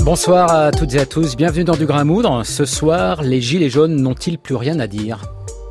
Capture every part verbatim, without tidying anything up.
Bonsoir à toutes et à tous, bienvenue dans Du Grain à Moudre. Ce soir, les gilets jaunes n'ont-ils plus rien à dire ?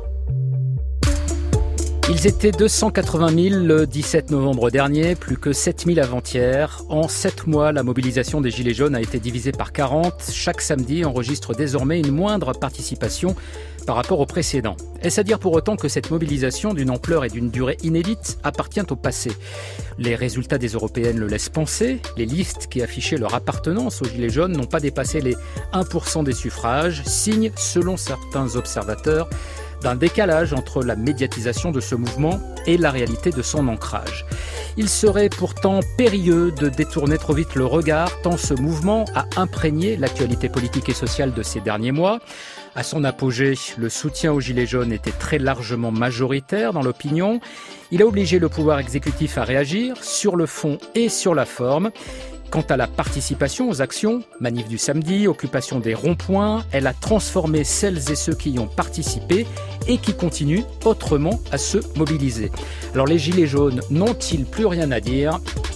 Ils étaient deux cent quatre-vingt mille le dix-sept novembre dernier, plus que sept mille avant-hier. En sept mois, la mobilisation des gilets jaunes a été divisée par quarante. Chaque samedi enregistre désormais une moindre participation par rapport au précédent. Est-ce à dire pour autant que cette mobilisation d'une ampleur et d'une durée inédite appartient au passé ? Les résultats des européennes le laissent penser. Les listes qui affichaient leur appartenance aux gilets jaunes n'ont pas dépassé les un pour cent des suffrages, signe, selon certains observateurs, d'un décalage entre la médiatisation de ce mouvement et la réalité de son ancrage. Il serait pourtant périlleux de détourner trop vite le regard, tant ce mouvement a imprégné l'actualité politique et sociale de ces derniers mois. À son apogée, le soutien aux gilets jaunes était très largement majoritaire dans l'opinion. Il a obligé le pouvoir exécutif à réagir sur le fond et sur la forme. Quant à la participation aux actions, manif du samedi, occupation des ronds-points, elle a transformé celles et ceux qui y ont participé et qui continuent autrement à se mobiliser. Alors les gilets jaunes n'ont-ils plus rien à dire ?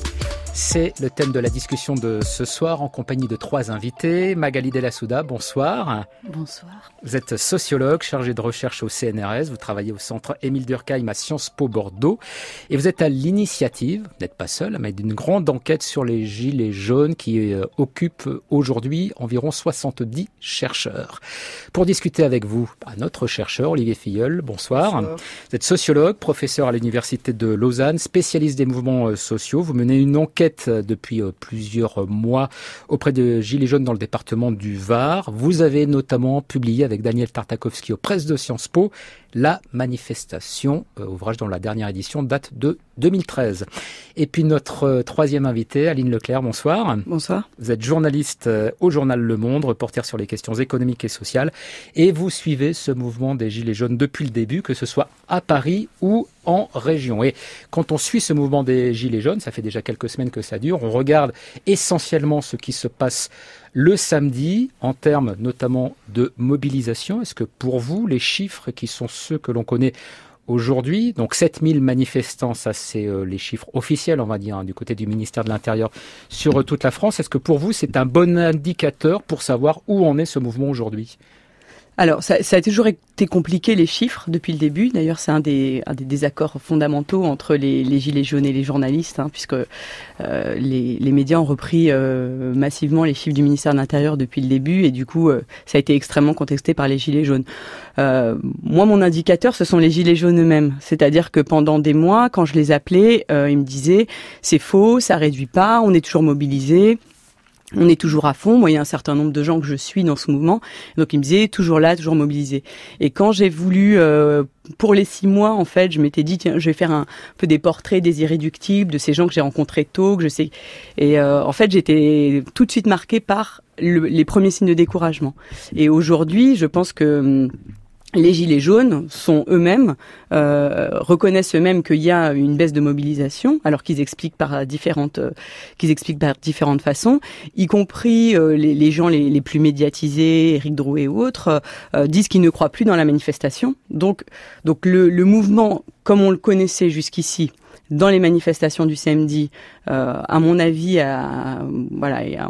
C'est le thème de la discussion de ce soir en compagnie de trois invités. Magali Delassouda, bonsoir. Bonsoir. Vous êtes sociologue, chargée de recherche au C N R S. Vous travaillez au centre Émile Durkheim à Sciences Po Bordeaux. Et vous êtes à l'initiative, vous n'êtes pas seul, mais d'une grande enquête sur les gilets jaunes qui euh, occupe aujourd'hui environ soixante-dix chercheurs. Pour discuter avec vous, à notre chercheur Olivier Filleul, bonsoir. bonsoir. Vous êtes sociologue, professeur à l'université de Lausanne, spécialiste des mouvements euh, sociaux. Vous menez une enquête depuis plusieurs mois auprès de gilets jaunes dans le département du Var. Vous avez notamment publié avec Daniel Tartakovsky aux presses de Sciences Po La manifestation, euh, ouvrage dont la dernière édition date de deux mille treize. Et puis notre euh, troisième invité, Aline Leclerc, bonsoir. Bonsoir. Vous êtes journaliste euh, au journal Le Monde, reporter sur les questions économiques et sociales, et vous suivez ce mouvement des gilets jaunes depuis le début, que ce soit à Paris ou en région. Et quand on suit ce mouvement des gilets jaunes, ça fait déjà quelques semaines que ça dure, on regarde essentiellement ce qui se passe le samedi, en termes notamment de mobilisation. Est-ce que pour vous, les chiffres qui sont ceux que l'on connaît aujourd'hui, donc sept mille manifestants, ça c'est euh, les chiffres officiels, on va dire, hein, du côté du ministère de l'Intérieur sur euh, toute la France, est-ce que pour vous c'est un bon indicateur pour savoir où en est ce mouvement aujourd'hui ? Alors, ça, ça a toujours été compliqué, les chiffres, depuis le début. D'ailleurs, c'est un des, un des désaccords fondamentaux entre les, les gilets jaunes et les journalistes, hein, puisque euh, les, les médias ont repris euh, massivement les chiffres du ministère de l'Intérieur depuis le début, et du coup, euh, ça a été extrêmement contesté par les gilets jaunes. Euh, moi, mon indicateur, ce sont les gilets jaunes eux-mêmes. C'est-à-dire que pendant des mois, quand je les appelais, euh, ils me disaient « c'est faux, ça réduit pas, on est toujours mobilisés ». On est toujours à fond. Moi, il y a un certain nombre de gens que je suis dans ce mouvement. Donc, ils me disaient toujours là, toujours mobilisés. Et quand j'ai voulu, euh, pour les six mois, en fait, je m'étais dit, tiens, je vais faire un peu des portraits des irréductibles, de ces gens que j'ai rencontrés tôt, que je sais. Et euh, en fait, j'étais tout de suite marquée par le, les premiers signes de découragement. Et aujourd'hui, je pense que les gilets jaunes sont eux-mêmes, euh, reconnaissent eux-mêmes qu'il y a une baisse de mobilisation, alors qu'ils expliquent par différentes, euh, qu'ils expliquent par différentes façons, y compris euh, les, les gens les, les plus médiatisés, Éric Drouet ou autres, euh, disent qu'ils ne croient plus dans la manifestation. Donc, donc le, le mouvement, comme on le connaissait jusqu'ici, dans les manifestations du samedi, euh, à mon avis, à, voilà, à,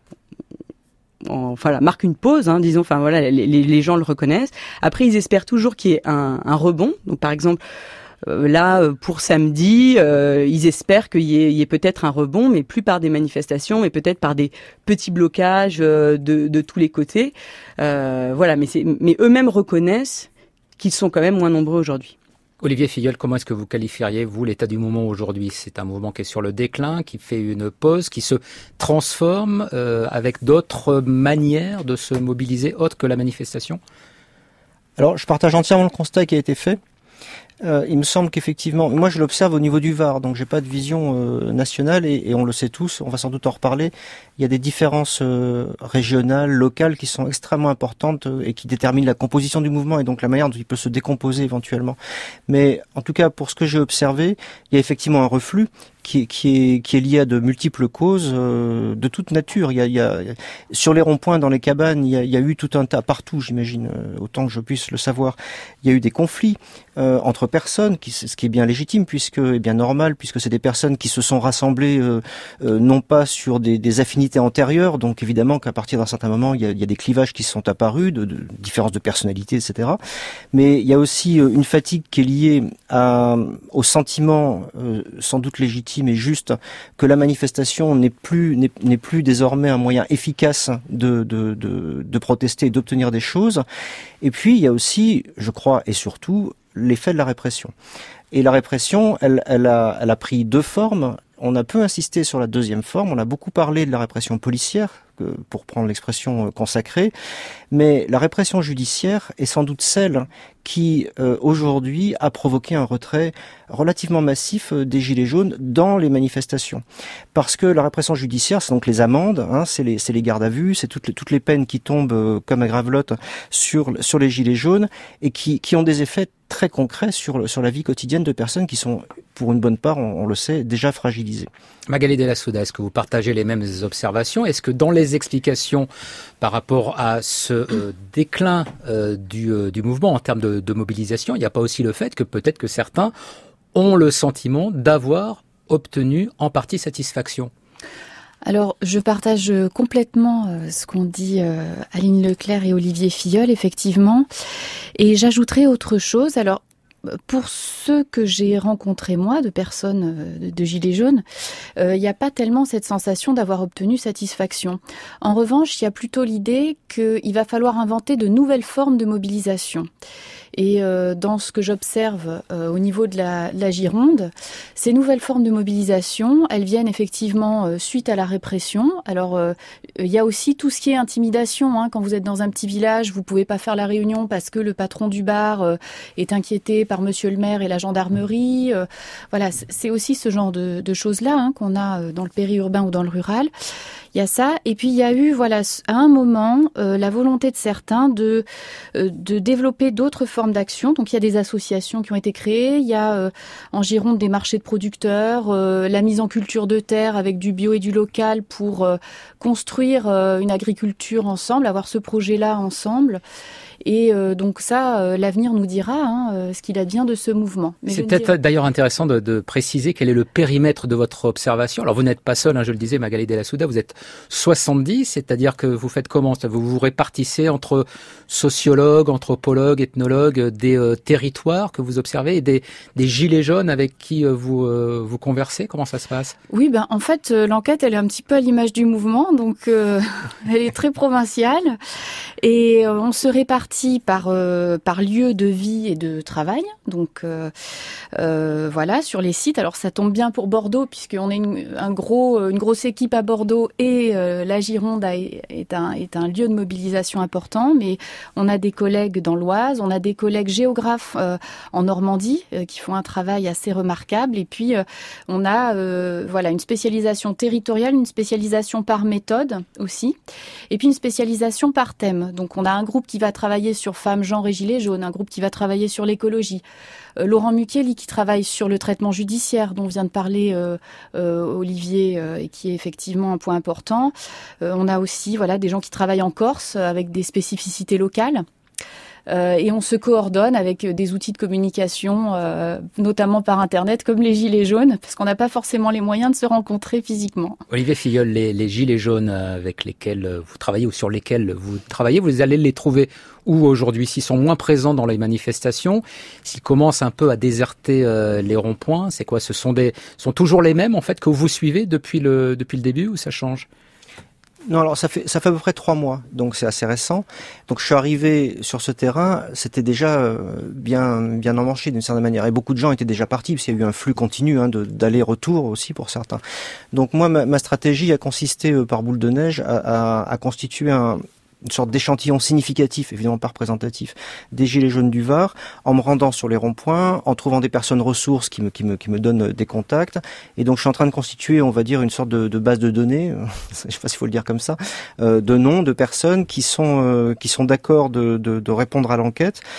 enfin là, marque une pause, hein, disons. Enfin voilà, les, les gens le reconnaissent. Après, ils espèrent toujours qu'il y ait un, un rebond. Donc par exemple, euh, là pour samedi, euh, ils espèrent qu'il y ait, il y ait peut-être un rebond, mais plus par des manifestations, mais peut-être par des petits blocages euh, de, de tous les côtés. Euh, voilà, mais, c'est, mais eux-mêmes reconnaissent qu'ils sont quand même moins nombreux aujourd'hui. Olivier Filleul, comment est-ce que vous qualifieriez, vous, l'état du mouvement aujourd'hui ? C'est un mouvement qui est sur le déclin, qui fait une pause, qui se transforme euh, avec d'autres manières de se mobiliser, autres que la manifestation ? Alors, je partage entièrement le constat qui a été fait. Euh, il me semble qu'effectivement, moi je l'observe au niveau du Var, donc j'ai pas de vision euh, nationale et, et on le sait tous, on va sans doute en reparler. Il y a des différences euh, régionales, locales qui sont extrêmement importantes euh, et qui déterminent la composition du mouvement et donc la manière dont il peut se décomposer éventuellement. Mais en tout cas, pour ce que j'ai observé, il y a effectivement un reflux qui est, qui est, qui est lié à de multiples causes euh, de toute nature. Il y a, il y a, sur les ronds-points, dans les cabanes, il y a, il y a eu tout un tas, partout, j'imagine, euh, autant que je puisse le savoir, il y a eu des conflits euh, entre personnes, qui, ce qui est bien légitime, puisque, est bien normal, puisque c'est des personnes qui se sont rassemblées euh, euh, non pas sur des, des affinités antérieures, donc évidemment qu'à partir d'un certain moment, il y a, il y a des clivages qui se sont apparus, de, de différences de personnalité, et cetera. Mais il y a aussi une fatigue qui est liée à, au sentiment, euh, sans doute légitime et juste, que la manifestation n'est plus n'est, n'est plus désormais un moyen efficace de, de, de, de protester et d'obtenir des choses. Et puis il y a aussi, je crois, et surtout, l'effet de la répression. Et la répression, elle, elle, a, elle a pris deux formes. On a peu insisté sur la deuxième forme. On a beaucoup parlé de la répression policière, pour prendre l'expression consacrée, mais la répression judiciaire est sans doute celle qui, euh, aujourd'hui, a provoqué un retrait relativement massif des Gilets jaunes dans les manifestations. Parce que la répression judiciaire, c'est donc les amendes, hein, c'est les, c'est les gardes à vue, c'est toutes les, toutes les peines qui tombent euh, comme à gravelotte sur, sur les Gilets jaunes et qui, qui ont des effets très concrets sur, sur la vie quotidienne de personnes qui sont, pour une bonne part, on, on le sait, déjà fragilisées. Magali Della Souda, est-ce que vous partagez les mêmes observations? Est-ce que dans les explications par rapport à ce euh, déclin euh, du, euh, du mouvement en termes de, de mobilisation, il n'y a pas aussi le fait que peut-être que certains ont le sentiment d'avoir obtenu en partie satisfaction? Alors, je partage complètement euh, ce qu'ont dit euh, Aline Leclerc et Olivier Filleul, effectivement. Et j'ajouterai autre chose. Alors, pour ceux que j'ai rencontrés, moi, de personnes de, de Gilets jaunes, euh, il n'y a pas tellement cette sensation d'avoir obtenu satisfaction. En revanche, il y a plutôt l'idée qu'il va falloir inventer de nouvelles formes de mobilisation. Et euh, dans ce que j'observe euh, au niveau de la, de la Gironde, ces nouvelles formes de mobilisation, elles viennent effectivement euh, suite à la répression. Alors, euh, il y a aussi tout ce qui est intimidation. Hein. Quand vous êtes dans un petit village, vous pouvez pas faire la réunion parce que le patron du bar euh, est inquiété par monsieur le maire et la gendarmerie. Euh, voilà, c'est aussi ce genre de, de choses-là hein, qu'on a dans le périurbain ou dans le rural. Il y a ça. Et puis, il y a eu, voilà, à un moment, euh, la volonté de certains de, euh, de développer d'autres formes d'action. Donc, il y a des associations qui ont été créées. Il y a euh, en Gironde des marchés de producteurs, euh, la mise en culture de terre avec du bio et du local pour euh, construire euh, une agriculture ensemble, avoir ce projet-là ensemble. Et euh, donc ça, euh, l'avenir nous dira hein, euh, ce qu'il advient de ce mouvement. Mais c'est peut-être dirais... d'ailleurs intéressant de, de préciser quel est le périmètre de votre observation. Alors vous n'êtes pas seul, hein, je le disais, Magali Della Souda, vous êtes soixante-dix, c'est-à-dire que vous faites comment? Vous vous répartissez entre sociologues, anthropologues, ethnologues, des euh, territoires que vous observez et des, des gilets jaunes avec qui euh, vous, euh, vous conversez. Comment ça se passe? Oui, ben en fait, euh, l'enquête, elle est un petit peu à l'image du mouvement, donc euh, elle est très provinciale. Et euh, on se répartit par euh, par lieu de vie et de travail. Donc euh, euh, voilà, sur les sites. Alors ça tombe bien pour Bordeaux puisqu'on est une, un gros une grosse équipe à Bordeaux et euh, la Gironde a, est un est un lieu de mobilisation important. Mais on a des collègues dans l'Oise, on a des collègues géographes euh, en Normandie euh, qui font un travail assez remarquable. Et puis euh, on a euh, voilà une spécialisation territoriale, une spécialisation par méthode aussi, et puis une spécialisation par thème. Donc on a un groupe qui va travailler sur femmes, genre et gilets jaunes, un groupe qui va travailler sur l'écologie. Euh, Laurent Mucchielli qui travaille sur le traitement judiciaire dont vient de parler euh, euh, Olivier euh, et qui est effectivement un point important. Euh, on a aussi voilà des gens qui travaillent en Corse avec des spécificités locales. Euh, et on se coordonne avec des outils de communication, euh, notamment par Internet, comme les Gilets jaunes, parce qu'on n'a pas forcément les moyens de se rencontrer physiquement. Olivier Filleul, les, les Gilets jaunes avec lesquels vous travaillez ou sur lesquels vous travaillez, vous allez les trouver où aujourd'hui? S'ils sont moins présents dans les manifestations, s'ils commencent un peu à déserter euh, les ronds-points, c'est quoi? Ce sont, des, sont toujours les mêmes en fait que vous suivez depuis le, depuis le début ou ça change? Non, alors ça fait ça fait à peu près trois mois, donc c'est assez récent. Donc je suis arrivé sur ce terrain, c'était déjà bien bien emmanché d'une certaine manière, et beaucoup de gens étaient déjà partis parce qu'il y a eu un flux continu hein, de, d'aller-retour aussi pour certains. Donc moi, ma, ma stratégie a consisté euh, par boule de neige à, à, à constituer un une sorte d'échantillon significatif, évidemment pas représentatif, des Gilets jaunes du Var, en me rendant sur les ronds-points, en trouvant des personnes ressources qui me, qui me, qui me donnent des contacts. Et donc je suis en train de constituer, on va dire, une sorte de, de base de données, je sais pas s'il faut le dire comme ça, euh, de noms de personnes qui sont, euh, qui sont d'accord de, de, de répondre à l'enquête.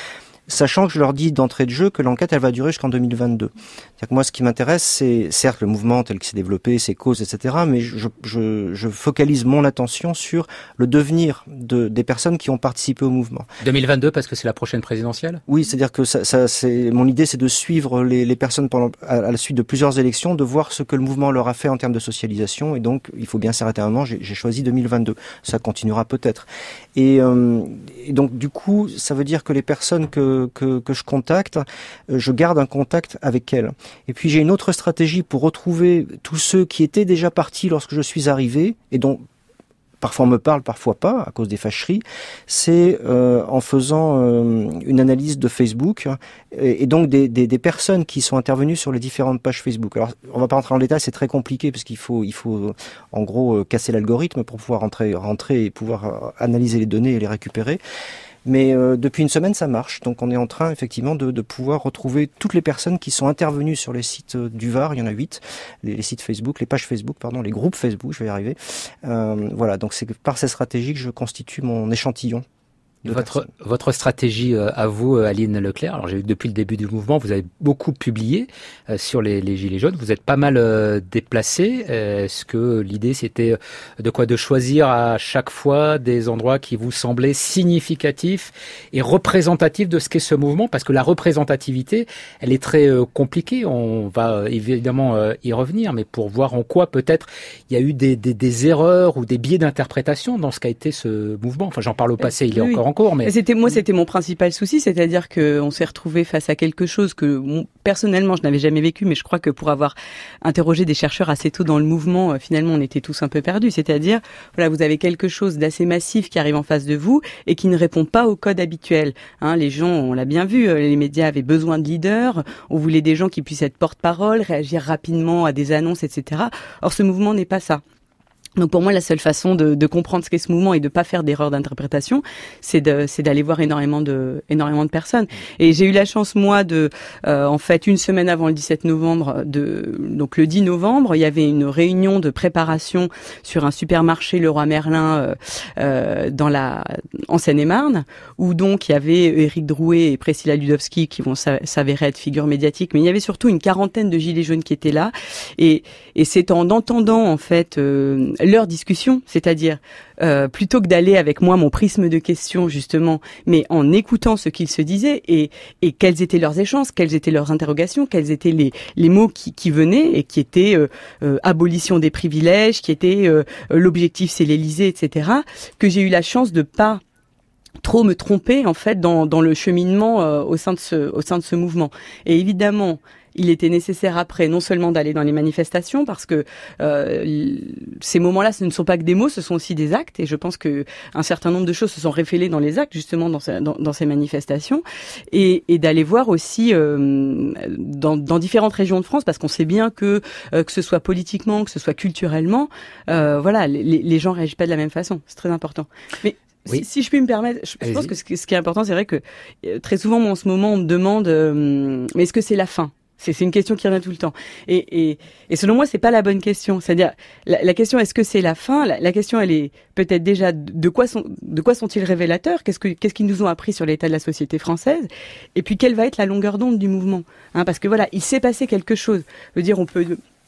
sachant que je leur dis d'entrée de jeu que l'enquête, elle va durer jusqu'en deux mille vingt-deux. C'est-à-dire que moi, ce qui m'intéresse, c'est certes le mouvement tel qu'il s'est développé, ses causes, et cetera, mais je, je, je focalise mon attention sur le devenir de, des personnes qui ont participé au mouvement. deux mille vingt-deux, parce que c'est la prochaine présidentielle ? Oui, c'est-à-dire que ça, ça, c'est, mon idée, c'est de suivre les, les personnes pendant, à, à la suite de plusieurs élections, de voir ce que le mouvement leur a fait en termes de socialisation, et donc, il faut bien s'arrêter à un moment, j'ai, j'ai choisi deux mille vingt-deux. Ça continuera peut-être. Et, euh, et donc, du coup, ça veut dire que les personnes que, que, que je contacte, je garde un contact avec elles. Et puis j'ai une autre stratégie pour retrouver tous ceux qui étaient déjà partis lorsque je suis arrivé, et dont parfois on me parle, parfois pas, à cause des fâcheries, c'est euh, en faisant euh, une analyse de Facebook, et, et donc des, des, des personnes qui sont intervenues sur les différentes pages Facebook. Alors on va pas rentrer en détail, c'est très compliqué, parce qu'il faut, il faut en gros casser l'algorithme pour pouvoir rentrer, rentrer et pouvoir analyser les données et les récupérer. Mais euh, depuis une semaine, ça marche. Donc on est en train effectivement de, de pouvoir retrouver toutes les personnes qui sont intervenues sur les sites euh, du Var. Il y en a huit, les, les sites Facebook, les pages Facebook, pardon, les groupes Facebook, je vais y arriver. Euh, voilà, donc c'est par cette stratégie que je constitue mon échantillon. Votre, votre stratégie euh, à vous, Aline Leclerc, alors j'ai vu que depuis le début du mouvement, vous avez beaucoup publié euh, sur les, les Gilets jaunes, vous êtes pas mal euh, déplacé. Est-ce que l'idée c'était de quoi de choisir à chaque fois des endroits qui vous semblaient significatifs et représentatifs de ce qu'est ce mouvement? Parce que la représentativité, elle est très euh, compliquée, on va euh, évidemment euh, y revenir, mais pour voir en quoi peut-être il y a eu des, des, des erreurs ou des biais d'interprétation dans ce qu'a été ce mouvement. Enfin j'en parle au passé, il est oui. encore en cours, mais c'était moi, c'était mon principal souci, c'est-à-dire que on s'est retrouvé face à quelque chose que bon, personnellement je n'avais jamais vécu, mais je crois que pour avoir interrogé des chercheurs assez tôt dans le mouvement, euh, finalement on était tous un peu perdus. C'est-à-dire, voilà, vous avez quelque chose d'assez massif qui arrive en face de vous et qui ne répond pas au code habituel. Hein, les gens, on l'a bien vu, les médias avaient besoin de leaders, on voulait des gens qui puissent être porte-parole, réagir rapidement à des annonces, et cetera. Or, ce mouvement n'est pas ça. Donc pour moi, la seule façon de, de comprendre ce qu'est ce mouvement et de pas faire d'erreur d'interprétation, c'est de, c'est d'aller voir énormément de, énormément de personnes. Et j'ai eu la chance, moi, de, euh, en fait, une semaine avant le dix-sept novembre, de, donc le dix novembre, il y avait une réunion de préparation sur un supermarché Leroy Merlin euh, euh, dans la, en Seine-et-Marne, où donc il y avait Éric Drouet et Priscilla Ludowski qui vont s'avérer être figures médiatiques, mais il y avait surtout une quarantaine de gilets jaunes qui étaient là. Et, et c'est en entendant, en fait, euh, leur discussion, c'est-à-dire euh, plutôt que d'aller avec moi mon prisme de questions justement, mais en écoutant ce qu'ils se disaient et, et quels étaient leurs échanges, quelles étaient leurs interrogations, quels étaient les, les mots qui, qui venaient et qui étaient euh, euh, abolition des privilèges, qui étaient euh, l'objectif c'est l'Élysée, et cetera, que j'ai eu la chance de pas trop me tromper en fait dans, dans le cheminement euh, au sein de ce, au sein de ce mouvement. Et évidemment, il était nécessaire après non seulement d'aller dans les manifestations parce que euh, ces moments-là, ce ne sont pas que des mots, ce sont aussi des actes. Et je pense que un certain nombre de choses se sont révélées dans les actes, justement dans, dans, dans ces manifestations, et, et d'aller voir aussi euh, dans, dans différentes régions de France, parce qu'on sait bien que euh, que ce soit politiquement, que ce soit culturellement, euh, voilà, les, les gens réagissent pas de la même façon. C'est très important. Mais oui. Si, si je puis me permettre, je, je pense que ce, ce qui est important, c'est vrai que euh, très souvent, moi, en ce moment, on me demande, euh, mais est-ce que c'est la fin ? C'est, c'est une question qui revient tout le temps. Et, et, et selon moi, c'est pas la bonne question. C'est-à-dire, la, la question, est-ce que c'est la fin ? la, la question, elle est peut-être déjà de quoi sont, de quoi sont-ils révélateurs ? Qu'est-ce que, qu'est-ce qu'ils nous ont appris sur l'état de la société française ? Et puis, quelle va être la longueur d'onde du mouvement ? Hein, parce que voilà, il s'est passé quelque chose. Je veux dire, on peut.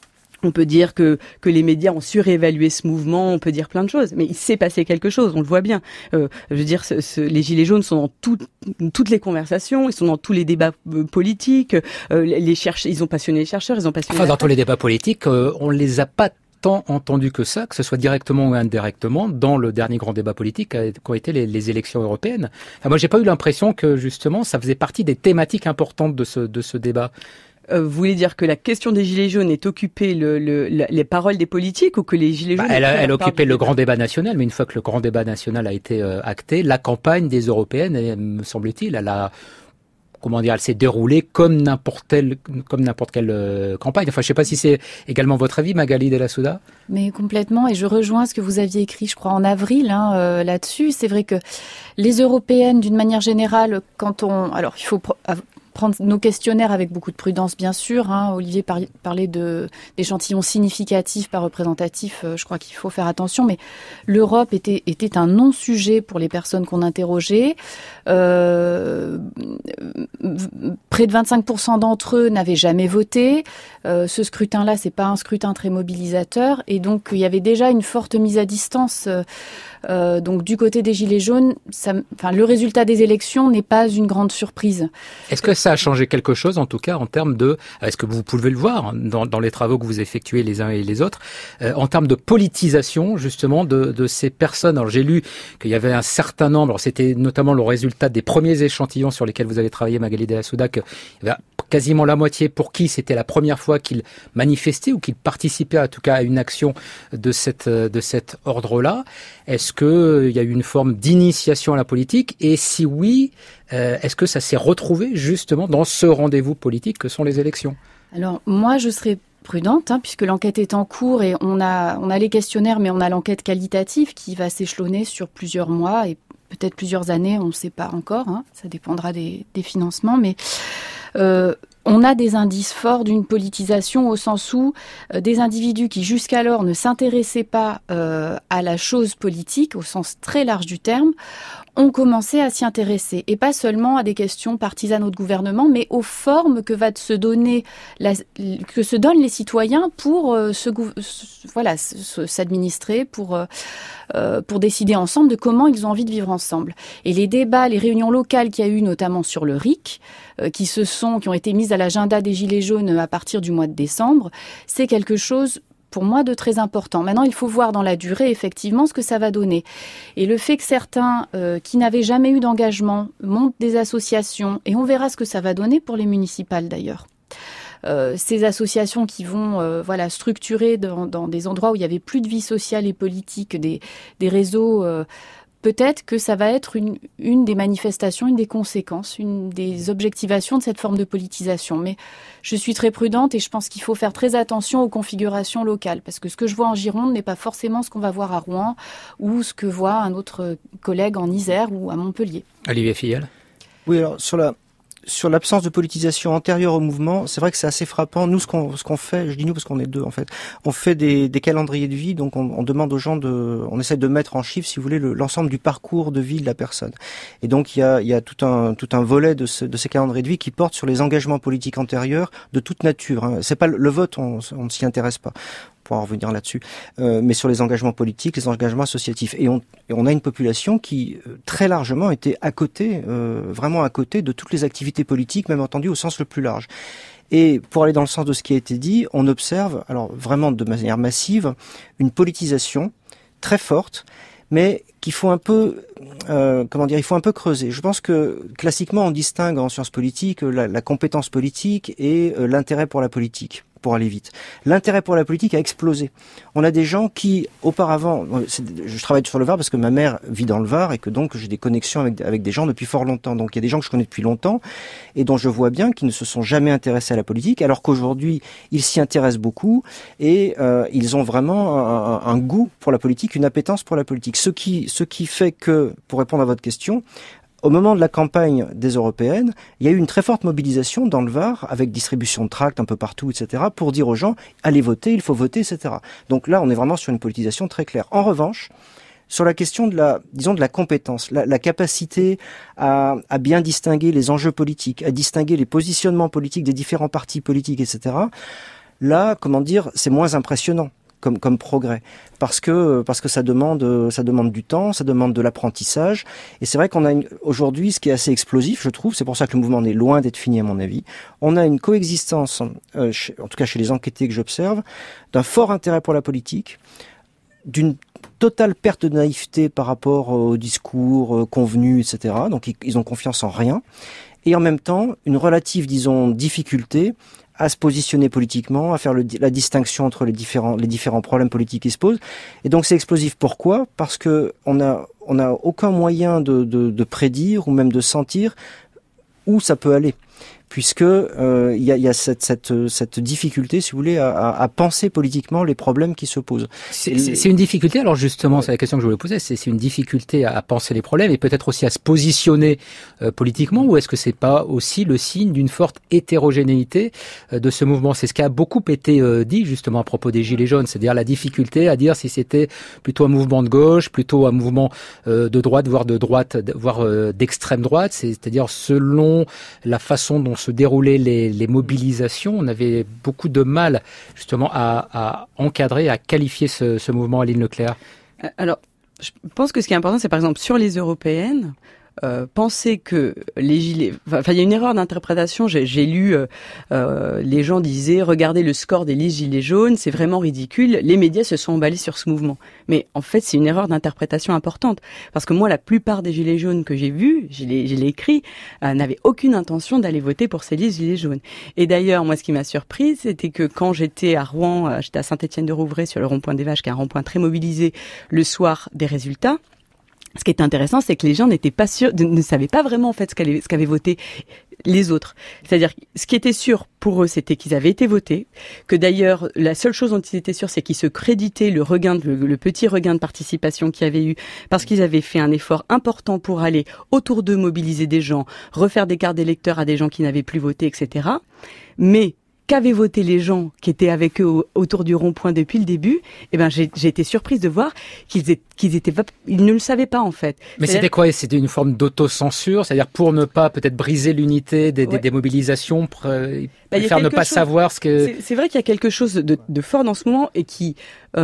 On peut dire que que les médias ont surévalué ce mouvement, on peut dire plein de choses, mais il s'est passé quelque chose, on le voit bien. Euh, je veux dire, ce, ce, les Gilets jaunes sont dans tout, toutes les conversations, ils sont dans tous les débats euh, politiques, euh, les chercheurs, ils ont passionné les chercheurs, ils ont passionné... Enfin, dans tous les débats politiques, euh, on les a pas tant entendus que ça, que ce soit directement ou indirectement, dans le dernier grand débat politique qu'ont été les, les élections européennes. Enfin, moi, j'ai pas eu l'impression que, justement, ça faisait partie des thématiques importantes de ce, de ce débat. Euh, vous voulez dire que la question des Gilets jaunes est occupée le, le, le, les paroles des politiques ou que les Gilets jaunes... Bah, elle elle occupait le grand débat national, mais une fois que le grand débat national a été euh, acté, la campagne des européennes, elle, me semble-t-il, elle a... Comment dire, elle s'est déroulée comme n'importe quelle, comme n'importe quelle euh, campagne. Enfin, je ne sais pas si c'est également votre avis, Magali Della Souda. Mais complètement, et je rejoins ce que vous aviez écrit, je crois, en avril, hein, euh, là-dessus. C'est vrai que les européennes, d'une manière générale, quand on... Alors, il faut... prendre nos questionnaires avec beaucoup de prudence, bien sûr. Hein. Olivier par, parlait de, d'échantillons significatifs, pas représentatifs. Euh, je crois qu'il faut faire attention. Mais l'Europe était, était un non-sujet pour les personnes qu'on interrogeait. Euh, près de vingt-cinq pour cent d'entre eux n'avaient jamais voté. Euh, ce scrutin-là, c'est pas un scrutin très mobilisateur. Et donc, il y avait déjà une forte mise à distance. Euh, euh, donc, du côté des Gilets jaunes, ça, enfin, le résultat des élections n'est pas une grande surprise. Est-ce que ça a changé quelque chose, en tout cas, en termes de... Est-ce que vous pouvez le voir dans, dans les travaux que vous effectuez les uns et les autres, euh, en termes de politisation, justement, de, de ces personnes. Alors, j'ai lu qu'il y avait un certain nombre, c'était notamment le résultat des premiers échantillons sur lesquels vous avez travaillé, Magali De La Souda, qu'il y avait quasiment la moitié pour qui c'était la première fois qu'ils manifestaient ou qu'ils participaient, en tout cas, à une action de, cette, de cet ordre-là. Est-ce qu'il y a eu une forme d'initiation à la politique? Et si oui, euh, est-ce que ça s'est retrouvé justement dans ce rendez-vous politique que sont les élections? Alors, moi, je serais prudente, hein, puisque l'enquête est en cours et on a, on a les questionnaires, mais on a l'enquête qualitative qui va s'échelonner sur plusieurs mois et peut-être plusieurs années, on ne sait pas encore, hein, ça dépendra des, des financements, mais euh, on a des indices forts d'une politisation au sens où euh, des individus qui jusqu'alors ne s'intéressaient pas euh, à la chose politique, au sens très large du terme, ont commencé à s'y intéresser, et pas seulement à des questions partisanes de gouvernement, mais aux formes que va se donner, la, que se donnent les citoyens pour euh, se, voilà, s'administrer, pour euh, pour décider ensemble de comment ils ont envie de vivre ensemble. Et les débats, les réunions locales qu'il y a eu, notamment sur le R I C, euh, qui se sont, qui ont été mises à l'agenda des Gilets jaunes à partir du mois de décembre, c'est quelque chose pour moi de très important. Maintenant, il faut voir dans la durée, effectivement, ce que ça va donner. Et le fait que certains euh, qui n'avaient jamais eu d'engagement montent des associations, et on verra ce que ça va donner pour les municipales d'ailleurs. Euh, ces associations qui vont euh, voilà, structurer dans, dans des endroits où il n'y avait plus de vie sociale et politique, des, des réseaux... Euh, peut-être que ça va être une, une des manifestations, une des conséquences, une des objectivations de cette forme de politisation. Mais je suis très prudente et je pense qu'il faut faire très attention aux configurations locales. Parce que ce que je vois en Gironde n'est pas forcément ce qu'on va voir à Rouen ou ce que voit un autre collègue en Isère ou à Montpellier. Olivier Filleul. Oui, alors sur la... Sur l'absence de politisation antérieure au mouvement, c'est vrai que c'est assez frappant. Nous, ce qu'on ce qu'on fait, je dis nous parce qu'on est deux en fait, on fait des, des calendriers de vie, donc on, on demande aux gens de, on essaie de mettre en chiffres, si vous voulez, le, l'ensemble du parcours de vie de la personne. Et donc il y a, il y a tout un tout un volet de, ce, de ces calendriers de vie qui porte sur les engagements politiques antérieurs de toute nature. Hein. C'est pas le, le vote, on, on ne s'y intéresse pas. On pourra en revenir là-dessus, euh, mais sur les engagements politiques, les engagements associatifs. Et on, et on a une population qui, euh, très largement, était à côté, euh, vraiment à côté de toutes les activités politiques, même entendu au sens le plus large. Et pour aller dans le sens de ce qui a été dit, on observe, alors vraiment de manière massive, une politisation très forte, mais qu'il faut un peu, euh, comment dire, il faut un peu creuser. Je pense que classiquement, on distingue en sciences politiques la, la compétence politique et euh, l'intérêt pour la politique, pour aller vite. L'intérêt pour la politique a explosé. On a des gens qui, auparavant, c'est, je travaille sur le Var parce que ma mère vit dans le Var et que donc j'ai des connexions avec, avec des gens depuis fort longtemps. Donc il y a des gens que je connais depuis longtemps et dont je vois bien qu'ils ne se sont jamais intéressés à la politique, alors qu'aujourd'hui ils s'y intéressent beaucoup et euh, ils ont vraiment un, un goût pour la politique, une appétence pour la politique. Ce qui, ce qui fait que, pour répondre à votre question, au moment de la campagne des européennes, il y a eu une très forte mobilisation dans le Var, avec distribution de tracts un peu partout, et cetera, pour dire aux gens, allez voter, il faut voter, et cetera. Donc là, on est vraiment sur une politisation très claire. En revanche, sur la question de la, disons, de la compétence, la, la capacité à, à bien distinguer les enjeux politiques, à distinguer les positionnements politiques des différents partis politiques, et cetera, là, comment dire, c'est moins impressionnant. Comme, comme progrès, parce que parce que ça demande ça demande du temps, ça demande de l'apprentissage, et c'est vrai qu'on a une, aujourd'hui ce qui est assez explosif, je trouve, c'est pour ça que le mouvement est loin d'être fini à mon avis. On a une coexistence, euh, chez, en tout cas chez les enquêtés que j'observe, d'un fort intérêt pour la politique, d'une totale perte de naïveté par rapport au discours euh, convenu, et cetera. Donc ils, ils ont confiance en rien, et en même temps une relative, disons, difficulté à se positionner politiquement, à faire le, la distinction entre les différents, les différents problèmes politiques qui se posent. Et donc c'est explosif. Pourquoi ? Parce que on a, on a aucun moyen de, de, de prédire ou même de sentir où ça peut aller. puisque euh, il y a, y a cette, cette, cette difficulté, si vous voulez, à, à penser politiquement les problèmes qui se posent. C'est, c'est, c'est une difficulté, alors justement, ouais. c'est la question que je voulais poser, c'est, c'est une difficulté à, à penser les problèmes et peut-être aussi à se positionner euh, politiquement, ou est-ce que c'est pas aussi le signe d'une forte hétérogénéité euh, de ce mouvement? C'est ce qui a beaucoup été euh, dit justement à propos des Gilets jaunes, c'est-à-dire la difficulté à dire si c'était plutôt un mouvement de gauche, plutôt un mouvement euh, de droite, voire de droite, voire euh, d'extrême droite, c'est, c'est-à-dire selon la façon dont se déroulaient les, les mobilisations, on avait beaucoup de mal justement à, à encadrer, à qualifier ce, ce mouvement. Aline Leclerc. Alors, je pense que ce qui est important, c'est par exemple sur les européennes, Euh, penser que les gilets, enfin il y a une erreur d'interprétation. J'ai, j'ai lu, euh, euh, les gens disaient regardez le score des listes gilets jaunes, c'est vraiment ridicule. Les médias se sont emballés sur ce mouvement, mais en fait c'est une erreur d'interprétation importante parce que moi la plupart des gilets jaunes que j'ai vus, je l'ai, je l'ai écrit, euh, n'avaient aucune intention d'aller voter pour ces listes gilets jaunes. Et d'ailleurs moi ce qui m'a surprise, c'était que quand j'étais à Rouen, euh, j'étais à Saint-Étienne-de-Rouvray sur le rond-point des Vaches, qui est un rond-point très mobilisé, le soir des résultats. Ce qui est intéressant, c'est que les gens n'étaient pas sûrs, ne savaient pas vraiment en fait ce qu'avaient, ce qu'avaient voté les autres. C'est-à-dire, ce qui était sûr pour eux, c'était qu'ils avaient été votés, que d'ailleurs, la seule chose dont ils étaient sûrs, c'est qu'ils se créditaient le regain, de, le, le petit regain de participation qu'il y avait eu, parce qu'ils avaient fait un effort important pour aller autour d'eux mobiliser des gens, refaire des cartes d'électeurs à des gens qui n'avaient plus voté, et cetera. Mais qu'avaient voté les gens qui étaient avec eux au, autour du rond-point depuis le début, eh ben j'ai, j'ai été surprise de voir qu'ils étaient, qu'ils étaient, ils ne le savaient pas en fait. Mais c'est-à-dire... c'était quoi? C'était une forme d'autocensure, c'est-à-dire pour ne pas peut-être briser l'unité des, des, ouais. des mobilisations, pr- bah, faire ne pas chose... savoir ce que. C'est, c'est vrai qu'il y a quelque chose de, de fort dans ce moment et qui,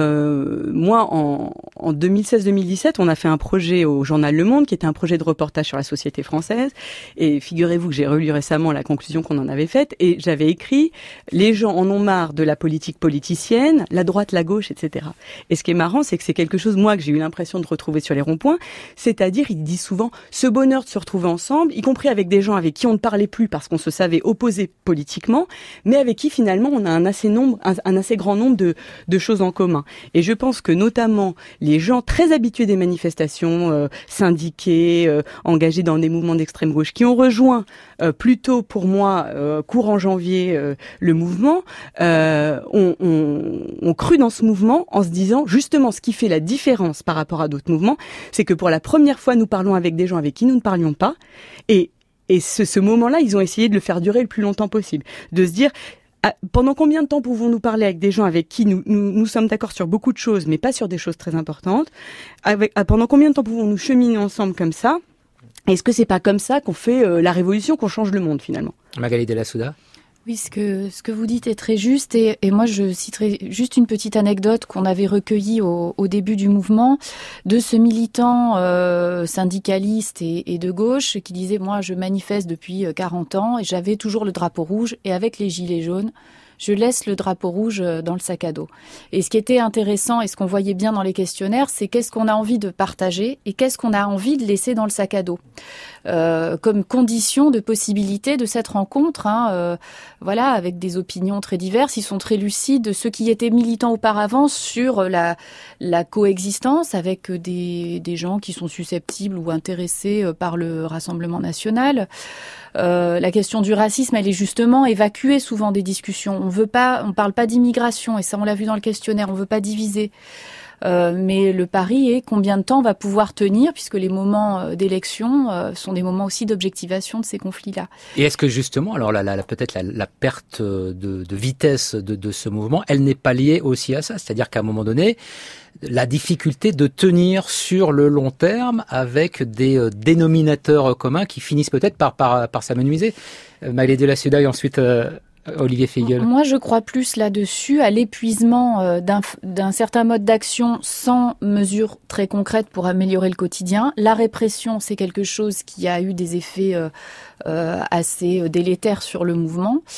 euh, moi, en, en deux mille seize deux mille dix-sept, on a fait un projet au journal Le Monde qui était un projet de reportage sur la société française. Et figurez-vous que j'ai relu récemment la conclusion qu'on en avait faite et j'avais écrit. Les gens en ont marre de la politique politicienne, la droite, la gauche, et cetera. Et ce qui est marrant, c'est que c'est quelque chose, moi, que j'ai eu l'impression de retrouver sur les ronds-points, c'est-à-dire, ils disent souvent, ce bonheur de se retrouver ensemble, y compris avec des gens avec qui on ne parlait plus parce qu'on se savait opposés politiquement, mais avec qui, finalement, on a un assez nombre, un, un assez grand nombre de, de choses en commun. Et je pense que, notamment, les gens très habitués des manifestations, euh, syndiqués, euh, engagés dans des mouvements d'extrême gauche, qui ont rejoint, euh, plutôt, pour moi, euh, courant janvier, euh, le mouvement, euh, on, on, on crut dans ce mouvement en se disant justement ce qui fait la différence par rapport à d'autres mouvements, c'est que pour la première fois nous parlons avec des gens avec qui nous ne parlions pas et, et ce, ce moment-là ils ont essayé de le faire durer le plus longtemps possible, de se dire ah, pendant combien de temps pouvons-nous parler avec des gens avec qui nous, nous, nous sommes d'accord sur beaucoup de choses mais pas sur des choses très importantes, avec, ah, pendant combien de temps pouvons-nous cheminer ensemble comme ça? Est-ce que c'est pas comme ça qu'on fait euh, la révolution, qu'on change le monde finalement? Magali Della Souda. Oui, ce que, ce que vous dites est très juste et, et moi je citerai juste une petite anecdote qu'on avait recueillie au, au début du mouvement de ce militant euh, syndicaliste et, et de gauche qui disait « Moi je manifeste depuis quarante ans et j'avais toujours le drapeau rouge et avec les gilets jaunes, je laisse le drapeau rouge dans le sac à dos. » Et ce qui était intéressant et ce qu'on voyait bien dans les questionnaires, c'est qu'est-ce qu'on a envie de partager et qu'est-ce qu'on a envie de laisser dans le sac à dos. Euh, comme condition de possibilité de cette rencontre, hein, euh, voilà, avec des opinions très diverses. Ils sont très lucides, ceux qui étaient militants auparavant, sur la, la coexistence avec des, des gens qui sont susceptibles ou intéressés par le Rassemblement national. Euh, la question du racisme, elle est justement évacuée souvent des discussions. On veut pas, on parle pas d'immigration, et ça on l'a vu dans le questionnaire, on veut pas diviser. Euh, mais le pari est combien de temps on va pouvoir tenir, puisque les moments d'élection euh, sont des moments aussi d'objectivation de ces conflits-là. Et est-ce que justement, alors la, la, peut-être la, la perte de, de vitesse de, de ce mouvement, elle n'est pas liée aussi à ça? C'est-à-dire qu'à un moment donné, la difficulté de tenir sur le long terme avec des euh, dénominateurs communs qui finissent peut-être par, par, par s'amenuiser. Euh, Magali Della Souda et ensuite... Euh Olivier Filleul. Moi, je crois plus là-dessus à l'épuisement d'un, d'un certain mode d'action sans mesures très concrètes pour améliorer le quotidien. La répression, c'est quelque chose qui a eu des effets euh, euh, assez délétères sur le mouvement.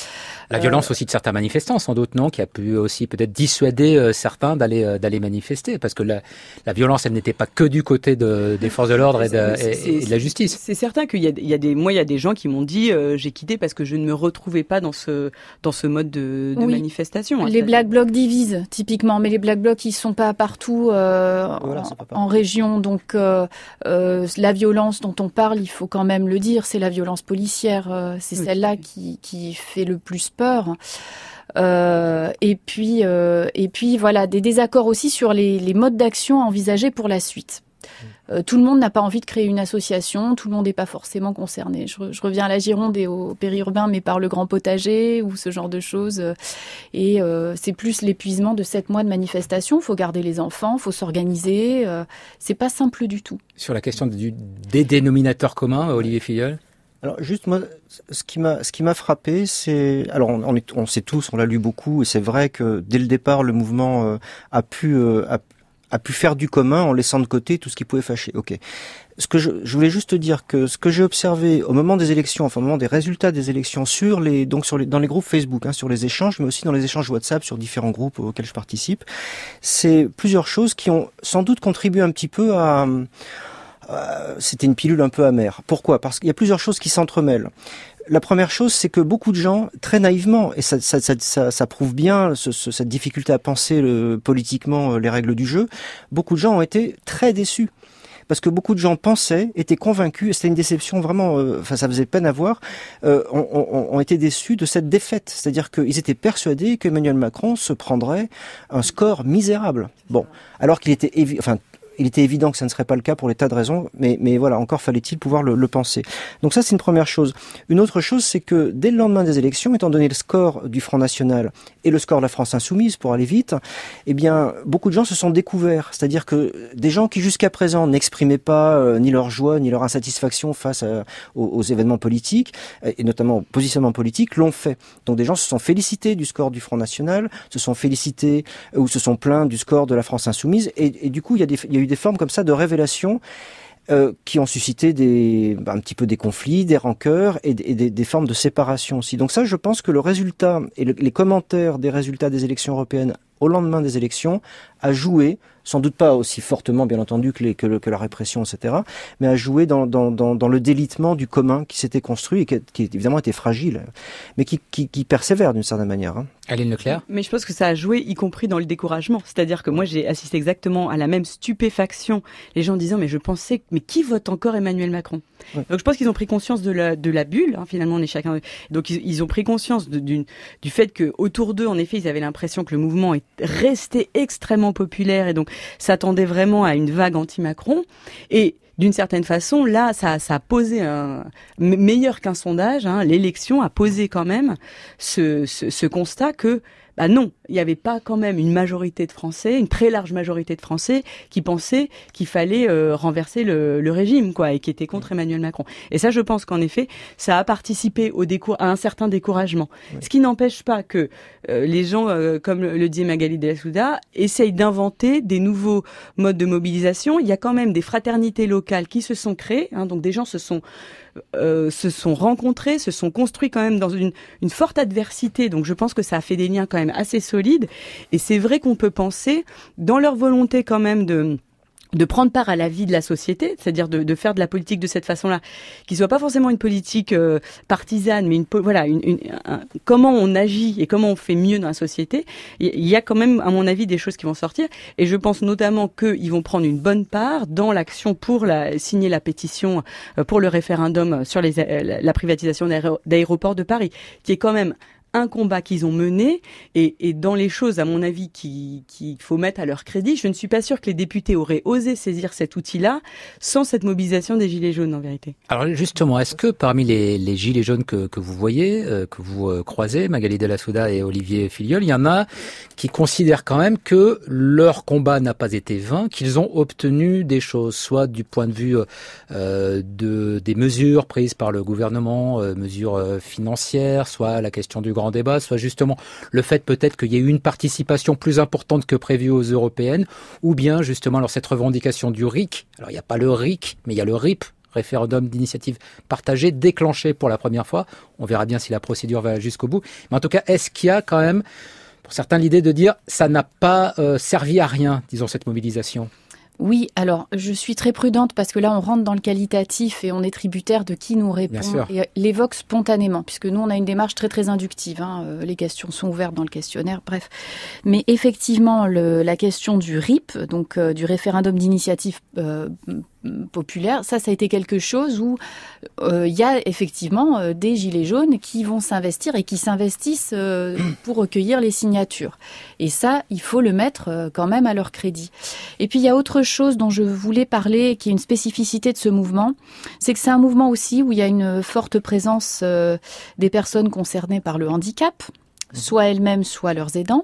La violence euh, aussi de certains manifestants, sans doute, non, qui a pu aussi peut-être dissuader euh, certains d'aller euh, d'aller manifester, parce que la, la violence, elle n'était pas que du côté de, des forces de l'ordre et de, c'est, c'est, et, et de la justice. C'est certain qu'il y a, il y a des, moi, il y a des gens qui m'ont dit, euh, j'ai quitté parce que je ne me retrouvais pas dans ce dans ce mode de, de oui. manifestation. Les Black Blocs divisent typiquement, mais les Black Blocs ils sont pas partout euh, voilà, en, pas partout. en région, donc euh, euh, la violence dont on parle, il faut quand même le dire, c'est la violence policière, euh, c'est oui. celle-là qui qui fait le plus peur. Euh, et puis, euh, et puis voilà, des désaccords aussi sur les, les modes d'action envisagés pour la suite. Euh, tout le monde n'a pas envie de créer une association, tout le monde n'est pas forcément concerné. Je, je reviens à la Gironde et au périurbain, mais par le grand potager ou ce genre de choses. Et euh, c'est plus l'épuisement de sept mois de manifestation. Il faut garder les enfants, il faut s'organiser. Euh, c'est pas simple du tout. Sur la question du, des dénominateurs communs, Olivier Filleul. Alors juste moi, ce qui m'a ce qui m'a frappé, c'est alors on, on, est, on sait tous, on l'a lu beaucoup, et c'est vrai que dès le départ, le mouvement euh, a pu euh, a, a pu faire du commun en laissant de côté tout ce qui pouvait fâcher. Ok. Ce que je, je voulais juste dire que ce que j'ai observé au moment des élections, enfin au moment des résultats des élections sur les donc sur les dans les groupes Facebook, hein, sur les échanges, mais aussi dans les échanges WhatsApp sur différents groupes auxquels je participe, c'est plusieurs choses qui ont sans doute contribué un petit peu à Euh, c'était une pilule un peu amère. Pourquoi ? Parce qu'il y a plusieurs choses qui s'entremêlent. La première chose, c'est que beaucoup de gens, très naïvement, et ça, ça, ça, ça, ça prouve bien ce, ce, cette difficulté à penser le, politiquement les règles du jeu, beaucoup de gens ont été très déçus. Parce que beaucoup de gens pensaient, étaient convaincus, et c'était une déception vraiment, euh, enfin ça faisait peine à voir, euh, ont, ont, ont été déçus de cette défaite. C'est-à-dire qu'ils étaient persuadés qu'Emmanuel Macron se prendrait un score misérable. Bon, alors qu'il était évi- enfin il était évident que ça ne serait pas le cas pour des tas de raisons, mais, mais voilà, encore fallait-il pouvoir le, le penser. Donc ça, c'est une première chose. Une autre chose, c'est que dès le lendemain des élections, étant donné le score du Front National et le score de la France Insoumise, pour aller vite, eh bien, beaucoup de gens se sont découverts. C'est-à-dire que des gens qui jusqu'à présent n'exprimaient pas euh, ni leur joie, ni leur insatisfaction face à, aux, aux événements politiques, et notamment au positionnement politique, l'ont fait. Donc des gens se sont félicités du score du Front National, se sont félicités ou se sont plaints du score de la France Insoumise, et, et du coup, il y a, des, il y a eu des formes comme ça de révélation euh, qui ont suscité des, bah, un petit peu des conflits, des rancœurs et, des, des, des formes de séparation aussi. Donc ça, je pense que le résultat et le, les commentaires des résultats des élections européennes au lendemain des élections a joué, sans doute pas aussi fortement bien entendu que, les, que, le, que la répression, et cetera, mais a joué dans, dans, dans, dans le délitement du commun qui s'était construit et qui, qui évidemment était fragile, mais qui, qui, qui persévère d'une certaine manière. Hein. Aline Leclerc. Mais je pense que ça a joué, y compris dans le découragement. C'est-à-dire que moi, j'ai assisté exactement à la même stupéfaction. Les gens disant, mais je pensais, mais qui vote encore Emmanuel Macron ? Ouais. Donc je pense qu'ils ont pris conscience de la, de la bulle. Hein, finalement, on est chacun. Donc ils, ils ont pris conscience de, d'une, du fait que autour d'eux, en effet, ils avaient l'impression que le mouvement est resté extrêmement populaire et donc s'attendait vraiment à une vague anti-Macron. Et d'une certaine façon, là, ça, ça a posé un meilleur qu'un sondage. Hein, l'élection a posé quand même ce, ce, ce constat que, bah non, il n'y avait pas quand même une majorité de Français, une très large majorité de Français qui pensaient qu'il fallait euh, renverser le, le régime, quoi, et qui étaient contre Emmanuel Macron. Et ça, je pense qu'en effet, ça a participé au décour- à un certain découragement. Oui. Ce qui n'empêche pas que euh, les gens, euh, comme le, le dit Magali de la Souda, essayent d'inventer des nouveaux modes de mobilisation. Il y a quand même des fraternités locales qui se sont créées, hein, donc des gens se sont Euh, se sont rencontrés, se sont construits quand même dans une, une forte adversité. Donc je pense que ça a fait des liens quand même assez solides. Et c'est vrai qu'on peut penser, dans leur volonté quand même de... de prendre part à la vie de la société, c'est-à-dire de, de faire de la politique de cette façon-là, qui soit pas forcément une politique euh, partisane, mais une voilà, une, une, un, comment on agit et comment on fait mieux dans la société. Il y a quand même, à mon avis, des choses qui vont sortir, et je pense notamment qu'ils vont prendre une bonne part dans l'action pour la, signer la pétition pour le référendum sur les, la privatisation d'aéroports de Paris, qui est quand même un combat qu'ils ont mené, et, et dans les choses, à mon avis, qu'il qui faut mettre à leur crédit, je ne suis pas sûre que les députés auraient osé saisir cet outil-là sans cette mobilisation des Gilets jaunes, en vérité. Alors justement, est-ce que parmi les, les Gilets jaunes que, que vous voyez, euh, que vous euh, croisez, Magali de la Souda et Olivier Filleul, il y en a qui considèrent quand même que leur combat n'a pas été vain, qu'ils ont obtenu des choses, soit du point de vue euh, de, des mesures prises par le gouvernement, euh, mesures euh, financières, soit la question du grand débat, soit justement le fait peut-être qu'il y ait eu une participation plus importante que prévu aux européennes, ou bien justement alors cette revendication du R I C. Alors il n'y a pas le R I C, mais il y a le R I P. référendum d'initiative partagée déclenché pour la première fois. On verra bien si la procédure va jusqu'au bout. Mais en tout cas, est-ce qu'il y a quand même, pour certains, l'idée de dire ça n'a pas euh, servi à rien, disons, cette mobilisation ? Oui, alors je suis très prudente parce que là on rentre dans le qualitatif et on est tributaire de qui nous répond et l'évoque spontanément, puisque nous on a une démarche très très inductive, hein. euh, les questions sont ouvertes dans le questionnaire, bref. Mais effectivement, le, la question du R I P, donc euh, du référendum d'initiative euh, populaire, ça, ça a été quelque chose où il euh, y a effectivement euh, des gilets jaunes qui vont s'investir et qui s'investissent euh, pour recueillir les signatures. Et ça, il faut le mettre euh, quand même à leur crédit. Et puis, il y a autre chose dont je voulais parler, qui est une spécificité de ce mouvement, c'est que c'est un mouvement aussi où il y a une forte présence euh, des personnes concernées par le handicap, soit elles-mêmes, soit leurs aidants.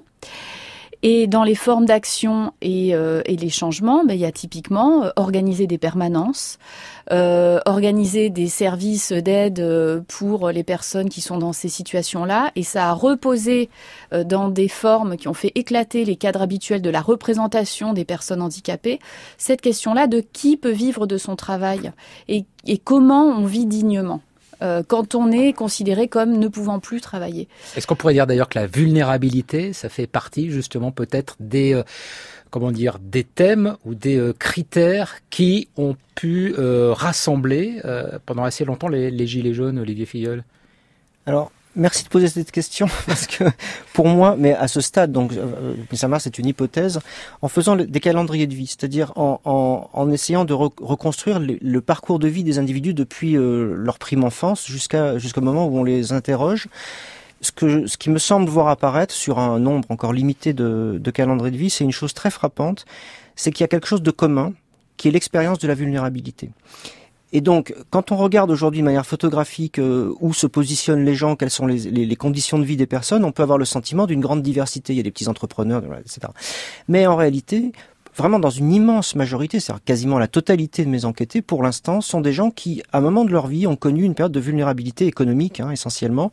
Et dans les formes d'action et, euh, et les changements, ben, il y a typiquement euh, organiser des permanences, euh, organiser des services d'aide euh, pour les personnes qui sont dans ces situations-là. Et ça a reposé euh, dans des formes qui ont fait éclater les cadres habituels de la représentation des personnes handicapées, cette question-là de qui peut vivre de son travail et, et comment on vit dignement. Euh, quand on est considéré comme ne pouvant plus travailler. Est-ce qu'on pourrait dire d'ailleurs que la vulnérabilité, ça fait partie justement peut-être des, euh, comment dire, des thèmes ou des euh, critères qui ont pu euh, rassembler euh, pendant assez longtemps les, les Gilets jaunes, Olivier Filleul ? Alors, merci de poser cette question parce que pour moi, mais à ce stade, donc euh, ça marche, c'est une hypothèse, en faisant le, des calendriers de vie, c'est-à-dire en, en, en essayant de re- reconstruire le, le parcours de vie des individus depuis euh, leur prime enfance jusqu'à jusqu'au moment où on les interroge. Ce que ce qui me semble voir apparaître sur un nombre encore limité de, de calendriers de vie, c'est une chose très frappante, c'est qu'il y a quelque chose de commun, qui est l'expérience de la vulnérabilité. Et donc, quand on regarde aujourd'hui de manière photographique euh, où se positionnent les gens, quelles sont les, les, les conditions de vie des personnes, on peut avoir le sentiment d'une grande diversité. Il y a des petits entrepreneurs, et cetera. Mais en réalité, vraiment dans une immense majorité, c'est-à-dire quasiment la totalité de mes enquêtés, pour l'instant, sont des gens qui, à un moment de leur vie, ont connu une période de vulnérabilité économique, hein, essentiellement.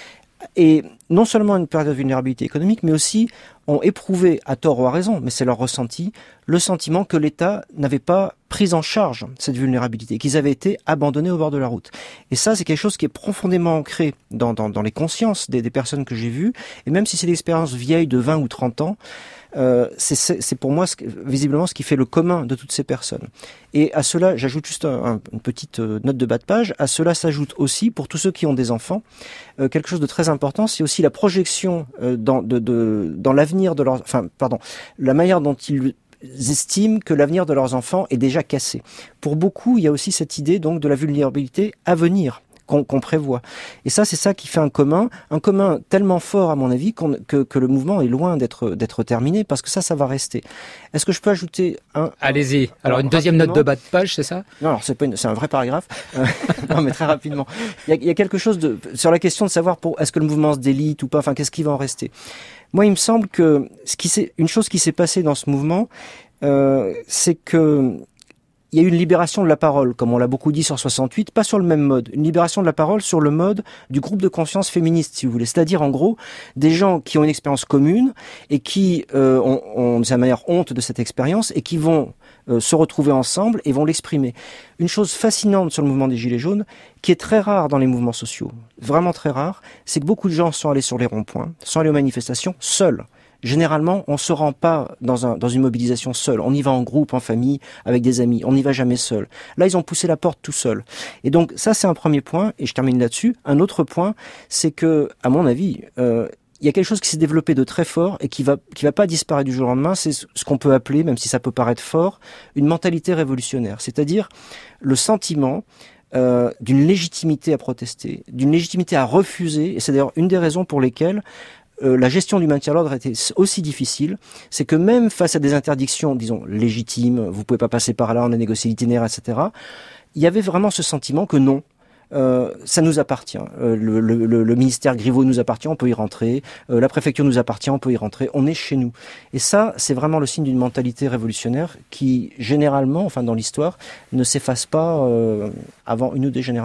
Et non seulement une période de vulnérabilité économique, mais aussi ont éprouvé, à tort ou à raison, mais c'est leur ressenti, le sentiment que l'État n'avait pas pris en charge cette vulnérabilité, qu'ils avaient été abandonnés au bord de la route. Et ça, c'est quelque chose qui est profondément ancré dans, dans, dans les consciences des, des personnes que j'ai vues, et même si c'est l'expérience vieille de vingt ou trente ans, Euh, c'est, c'est, c'est pour moi ce, visiblement ce qui fait le commun de toutes ces personnes. Et à cela, j'ajoute juste un, un, une petite note de bas de page, à cela s'ajoute aussi, pour tous ceux qui ont des enfants, euh, quelque chose de très important, c'est aussi la projection euh, dans, de, de, dans l'avenir de leurs... Enfin, pardon, la manière dont ils estiment que l'avenir de leurs enfants est déjà cassé. Pour beaucoup, il y a aussi cette idée donc de la vulnérabilité à venir. Qu'on, qu'on prévoit. Et ça, c'est ça qui fait un commun, un commun tellement fort, à mon avis, qu'on, que, que le mouvement est loin d'être, d'être terminé, parce que ça, ça va rester. Est-ce que je peux ajouter un... Allez-y. Alors, alors une deuxième note de bas de page, c'est ça ? Non, alors c'est pas une, c'est un vrai paragraphe. Euh, non, mais très rapidement. Il y a, il y a quelque chose de, sur la question de savoir pour, est-ce que le mouvement se délite ou pas, enfin, qu'est-ce qui va en rester ? Moi, il me semble que ce qui s'est, une chose qui s'est passée dans ce mouvement, euh, c'est que, il y a eu une libération de la parole, comme on l'a beaucoup dit sur soixante-huit, pas sur le même mode. Une libération de la parole sur le mode du groupe de conscience féministe, si vous voulez. C'est-à-dire, en gros, des gens qui ont une expérience commune et qui euh, ont, ont, de sa manière, honte de cette expérience et qui vont euh, se retrouver ensemble et vont l'exprimer. Une chose fascinante sur le mouvement des Gilets jaunes, qui est très rare dans les mouvements sociaux, vraiment très rare, c'est que beaucoup de gens sont allés sur les ronds-points, sont allés aux manifestations seuls. Généralement, on se rend pas dans, un, dans une mobilisation seule. On y va en groupe, en famille, avec des amis. On n'y va jamais seul. Là, ils ont poussé la porte tout seuls. Et donc, ça, c'est un premier point. Et je termine là-dessus. Un autre point, c'est que, à mon avis, euh, il y a quelque chose qui s'est développé de très fort et qui va qui va pas disparaître du jour au lendemain. C'est ce qu'on peut appeler, même si ça peut paraître fort, une mentalité révolutionnaire. C'est-à-dire le sentiment euh, d'une légitimité à protester, d'une légitimité à refuser. Et c'est d'ailleurs une des raisons pour lesquelles Euh, la gestion du maintien de l'ordre était aussi difficile, c'est que même face à des interdictions, disons, légitimes, vous pouvez pas passer par là, on a négocié l'itinéraire, et cetera, il y avait vraiment ce sentiment que non, euh, ça nous appartient. Euh, le, le, le ministère Griveaux nous appartient, on peut y rentrer. Euh, la préfecture nous appartient, on peut y rentrer. On est chez nous. Et ça, c'est vraiment le signe d'une mentalité révolutionnaire qui, généralement, enfin dans l'histoire, ne s'efface pas euh, avant une ou deux générations.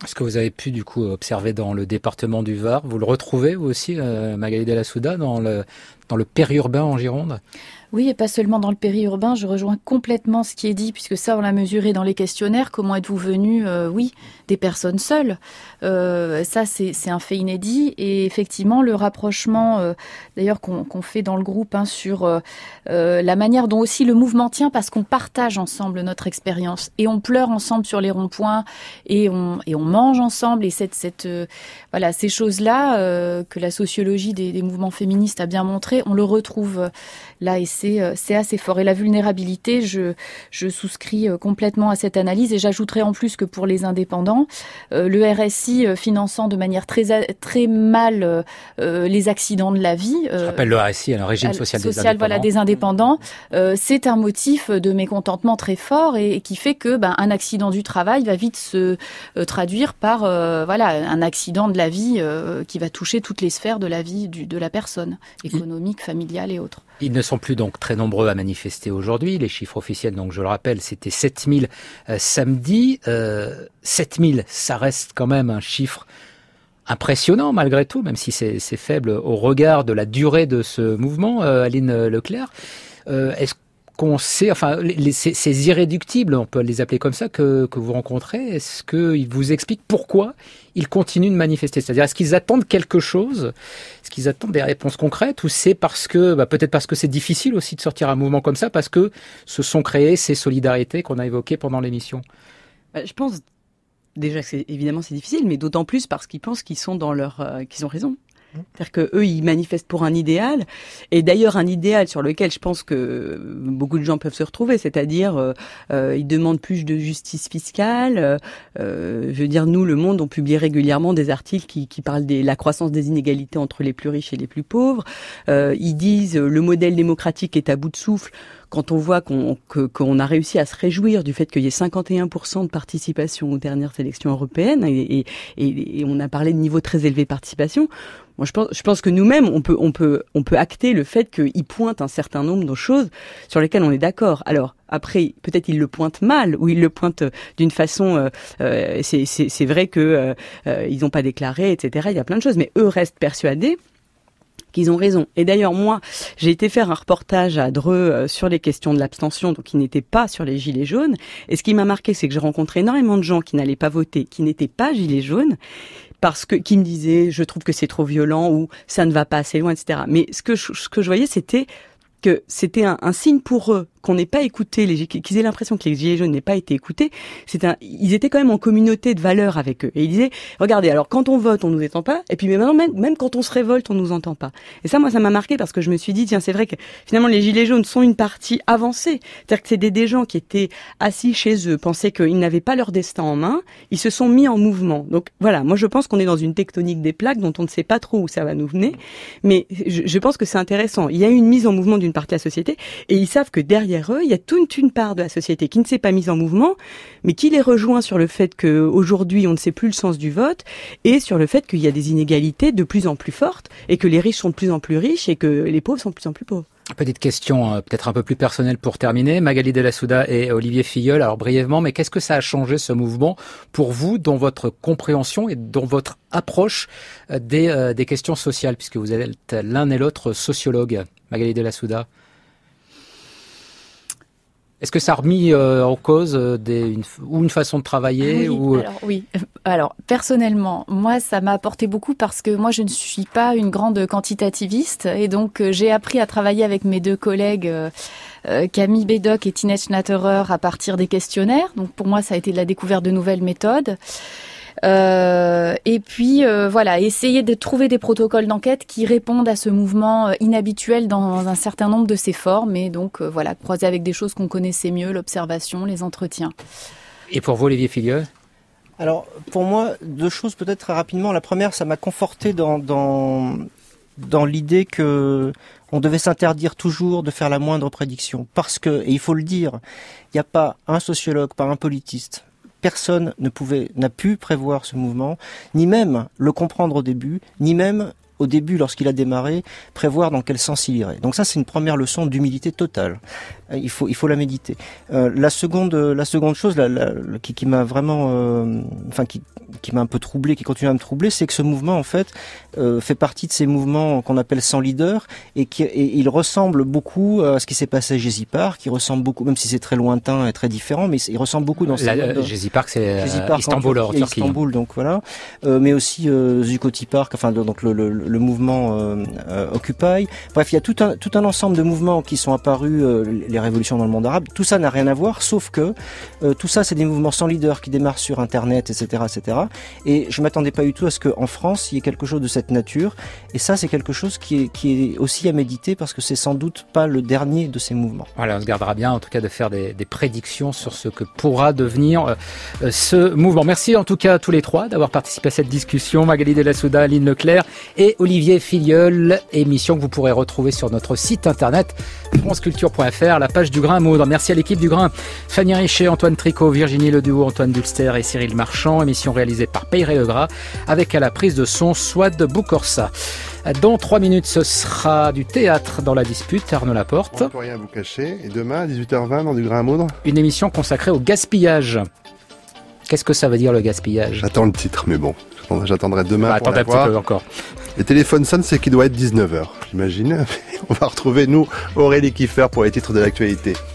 Ce que vous avez pu du coup observer dans le département du Var, vous le retrouvez vous aussi, euh, Magali Della Souda, dans le, dans le périurbain en Gironde ? Oui, et pas seulement dans le périurbain, je rejoins complètement ce qui est dit, puisque ça, on l'a mesuré dans les questionnaires. Comment êtes-vous venus ? euh, Oui, des personnes seules. Euh, ça, c'est, c'est un fait inédit. Et effectivement, le rapprochement, euh, d'ailleurs, qu'on, qu'on fait dans le groupe hein, sur euh, euh, la manière dont aussi le mouvement tient, parce qu'on partage ensemble notre expérience. Et on pleure ensemble sur les ronds-points, et on, et on mange ensemble. Et cette, cette, euh, voilà, ces choses-là euh, que la sociologie des, des mouvements féministes a bien montré, on le retrouve là, et c'est, c'est assez fort. Et la vulnérabilité, je, je souscris complètement à cette analyse. Et j'ajouterais en plus que pour les indépendants, euh, le R S I euh, finançant de manière très, très mal euh, les accidents de la vie. Euh, Je rappelle le R S I, le régime social, social des indépendants. Voilà, des indépendants. Euh, c'est un motif de mécontentement très fort et, et qui fait que ben, un accident du travail va vite se euh, traduire par euh, voilà, un accident de la vie euh, qui va toucher toutes les sphères de la vie du, de la personne, économique, familiale et autres. Ils ne sont plus donc très nombreux à manifester aujourd'hui. Les chiffres officiels, donc je le rappelle, c'était sept mille euh, samedi. Euh, sept mille, ça reste quand même un chiffre impressionnant malgré tout, même si c'est, c'est faible au regard de la durée de ce mouvement. Euh, Aline Leclerc, euh, est-ce qu'on sait, enfin, les, les, ces, ces irréductibles, on peut les appeler comme ça, que, que vous rencontrez, est-ce qu'ils vous expliquent pourquoi ils continuent de manifester ? C'est-à-dire, est-ce qu'ils attendent quelque chose ? Est-ce qu'ils attendent des réponses concrètes ? Ou c'est parce que, bah, peut-être parce que c'est difficile aussi de sortir un mouvement comme ça, parce que se sont créées ces solidarités qu'on a évoquées pendant l'émission ? Bah, je pense déjà que c'est, évidemment c'est difficile, mais d'autant plus parce qu'ils pensent qu'ils sont dans leur, euh, qu'ils ont raison. C'est-à-dire que eux, ils manifestent pour un idéal, et d'ailleurs un idéal sur lequel je pense que beaucoup de gens peuvent se retrouver, c'est-à-dire euh, euh, ils demandent plus de justice fiscale. Euh, je veux dire, nous, Le Monde, on publie régulièrement des articles qui, qui parlent de la croissance des inégalités entre les plus riches et les plus pauvres. Euh, ils disent le modèle démocratique est à bout de souffle. Quand on voit qu'on, que, qu'on a réussi à se réjouir du fait qu'il y ait cinquante et un pour cent de participation aux dernières élections européennes, et, et, et, et on a parlé de niveau très élevé de participation, moi je pense, je pense que nous-mêmes, on peut, on peut, on peut acter le fait qu'ils pointent un certain nombre de choses sur lesquelles on est d'accord. Alors, après, peut-être ils le pointent mal, ou ils le pointent d'une façon, euh, euh, c'est, c'est, c'est vrai que euh, ils n'ont pas déclaré, et cetera. Il y a plein de choses, mais eux restent persuadés qu'ils ont raison. Et d'ailleurs, moi, j'ai été faire un reportage à Dreux euh, sur les questions de l'abstention, donc qui n'était pas sur les gilets jaunes. Et ce qui m'a marqué, c'est que j'ai rencontré énormément de gens qui n'allaient pas voter, qui n'étaient pas gilets jaunes, parce que qui me disaient, je trouve que c'est trop violent, ou ça ne va pas assez loin, et cetera. Mais ce que je, ce que je voyais, c'était que c'était un, un signe pour eux qu'on n'ait pas écouté, les, qu'ils aient l'impression que les gilets jaunes n'aient pas été écoutés. C'est un, ils étaient quand même en communauté de valeurs avec eux. Et ils disaient, regardez, alors quand on vote, on nous entend pas, et puis maintenant, même, même quand on se révolte, on nous entend pas. Et ça, moi, ça m'a marqué parce que je me suis dit, tiens, c'est vrai que finalement, les gilets jaunes sont une partie avancée. C'est-à-dire que c'est des, des gens qui étaient assis chez eux, pensaient qu'ils n'avaient pas leur destin en main, ils se sont mis en mouvement. Donc voilà, moi je pense qu'on est dans une tectonique des plaques dont on ne sait pas trop où ça va nous mener, mais je, je pense que c'est intéressant. Il y a eu une mise en mouvement d'une partie de la société, et ils savent que derrière eux, il y a toute une part de la société qui ne s'est pas mise en mouvement, mais qui les rejoint sur le fait qu'aujourd'hui, on ne sait plus le sens du vote, et sur le fait qu'il y a des inégalités de plus en plus fortes, et que les riches sont de plus en plus riches, et que les pauvres sont de plus en plus pauvres. Petite question euh, peut-être un peu plus personnelle pour terminer. Magali Della Souda et Olivier Filleul, alors brièvement, mais qu'est-ce que ça a changé ce mouvement pour vous dans votre compréhension et dans votre approche des, euh, des questions sociales, puisque vous êtes l'un et l'autre sociologue, Magali Della Souda? Est-ce que ça a remis euh, en cause euh, des, une, ou une façon de travailler oui, ou... alors, oui, alors personnellement, moi ça m'a apporté beaucoup parce que moi je ne suis pas une grande quantitativiste et donc euh, j'ai appris à travailler avec mes deux collègues euh, euh, Camille Bédoc et Tinette Schnatterer à partir des questionnaires. Donc pour moi ça a été de la découverte de nouvelles méthodes. Euh, et puis euh, voilà, essayer de trouver des protocoles d'enquête qui répondent à ce mouvement euh, inhabituel dans un certain nombre de ses formes, et donc euh, voilà, croiser avec des choses qu'on connaissait mieux, l'observation, les entretiens. Et pour vous, Olivier Filleul? Alors, pour moi, deux choses peut-être très rapidement. La première, ça m'a conforté dans, dans, dans l'idée que on devait s'interdire toujours de faire la moindre prédiction. Parce que, et il faut le dire, il n'y a pas un sociologue, pas un politiste, personne ne pouvait, n'a pu prévoir ce mouvement, ni même le comprendre au début, ni même au début, lorsqu'il a démarré, prévoir dans quel sens il irait. Donc ça, c'est une première leçon d'humilité totale. Il faut, il faut la méditer. Euh, la seconde, la seconde chose, la, la, qui, qui m'a vraiment, euh, enfin, qui, qui m'a un peu troublé, qui continue à me troubler, c'est que ce mouvement, en fait, euh, fait partie de ces mouvements qu'on appelle sans leader, et qui, et il ressemble beaucoup à ce qui s'est passé à Gezi Park, qui ressemble beaucoup, même si c'est très lointain et très différent, mais il ressemble beaucoup dans ce la, Gezi Park, c'est euh, Istanbul, en Turquie. Istanbul, donc voilà. Euh, mais aussi euh, Zuccotti Park, enfin donc le, le, le mouvement euh, euh, Occupy. Bref, il y a tout un tout un ensemble de mouvements qui sont apparus, euh, les révolutions dans le monde arabe. Tout ça n'a rien à voir, sauf que euh, tout ça, c'est des mouvements sans leader qui démarrent sur Internet, et cetera, et cetera. Et je m'attendais pas du tout à ce qu'en France, il y ait quelque chose de cette nature. Et ça, c'est quelque chose qui est qui est aussi à méditer parce que c'est sans doute pas le dernier de ces mouvements. Voilà, on se gardera bien, en tout cas, de faire des, des prédictions sur ce que pourra devenir euh, ce mouvement. Merci en tout cas à tous les trois d'avoir participé à cette discussion. Magali Delassouda, Aline Leclerc et Olivier Filleul. Émission que vous pourrez retrouver sur notre site internet franceculture point f r, la page du Grain à moudre. Merci à l'équipe du Grain, Fanny Richer, Antoine Tricot, Virginie Leduo, Antoine Dulster et Cyril Marchand. Émission réalisée par Peyre Legras avec à la prise de son Swad Boukorsa. Dans trois minutes, ce sera du théâtre dans la dispute. Arnaud Laporte. On ne peut rien vous cacher. Et demain, à dix-huit heures vingt, dans du Grain à moudre. Une émission consacrée au gaspillage. Qu'est-ce que ça veut dire le gaspillage ? J'attends le titre, mais bon, j'attendrai demain bah, pour la voir. Un petit peu encore. Les téléphones sonnent, c'est qu'il doit être dix-neuf heures, j'imagine. On va retrouver, nous, Aurélie Kiefer pour les titres de l'actualité.